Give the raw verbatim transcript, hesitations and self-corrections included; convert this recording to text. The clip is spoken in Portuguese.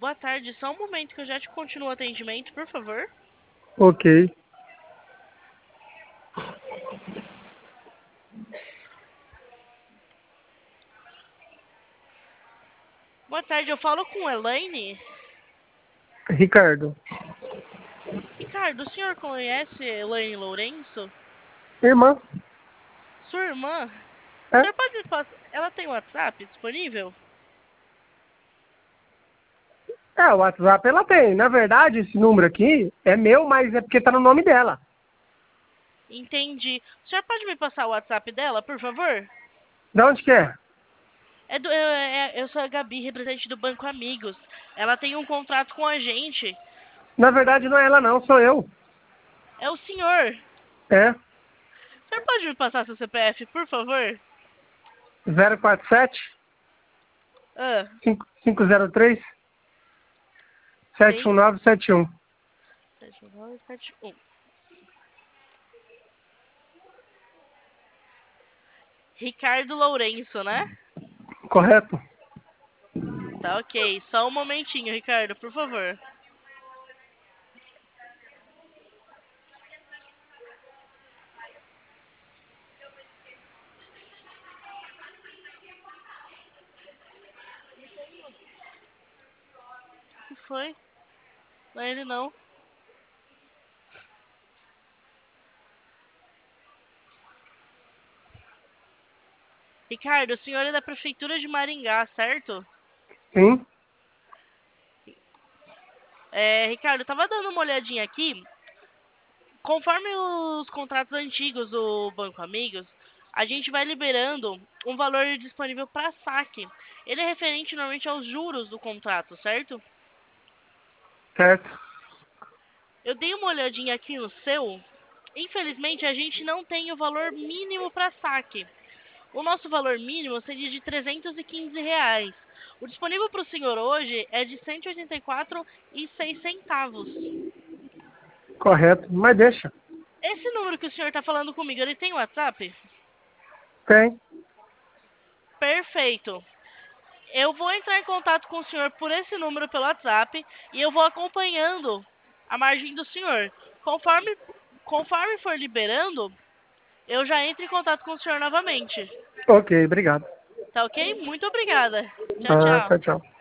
boa tarde. Só um momento que eu já te continuo o atendimento, por favor. Ok. Boa tarde, eu falo com Elaine. Ricardo. Ricardo, o senhor conhece Elaine Lourenço? Irmã. Sua irmã? O É? senhor pode me passar... Ela tem WhatsApp disponível? É, o WhatsApp ela tem. Na verdade, esse número aqui é meu, mas é porque tá no nome dela. Entendi. O senhor pode me passar o WhatsApp dela, por favor? De onde que é? É do, eu, é- eu sou a Gabi, representante do Banco Amigos. Ela tem um contrato com a gente. Na verdade, não é ela não, sou eu. É o senhor. É. O senhor pode me passar seu C P F, por favor? zero quatro sete, Ah, cinco zero três, sete um seis, nove sete um. sete, nove, sete, um. Ricardo Lourenço, né? Correto? Tá ok. Só um momentinho, Ricardo, por favor. O que foi? Não é ele não. Ricardo, o senhor é da Prefeitura de Maringá, certo? Sim. É, Ricardo, eu tava dando uma olhadinha aqui. Conforme os contratos antigos do Banco Amigos, a gente vai liberando um valor disponível para saque. Ele é referente normalmente aos juros do contrato, certo? Certo. Eu dei uma olhadinha aqui no seu. Infelizmente, a gente não tem o valor mínimo para saque. O nosso valor mínimo seria de trezentos e quinze reais. O disponível para o senhor hoje é de cento e oitenta e quatro reais e seis centavos. Correto. Mas deixa. Esse número que o senhor está falando comigo, ele tem WhatsApp? Tem. Perfeito. Eu vou entrar em contato com o senhor por esse número pelo WhatsApp e eu vou acompanhando a margem do senhor. Conforme, conforme for liberando, eu já entro em contato com o senhor novamente. Ok, obrigado. Tá ok? Muito obrigada. Tchau, Ah, tchau. tchau, tchau.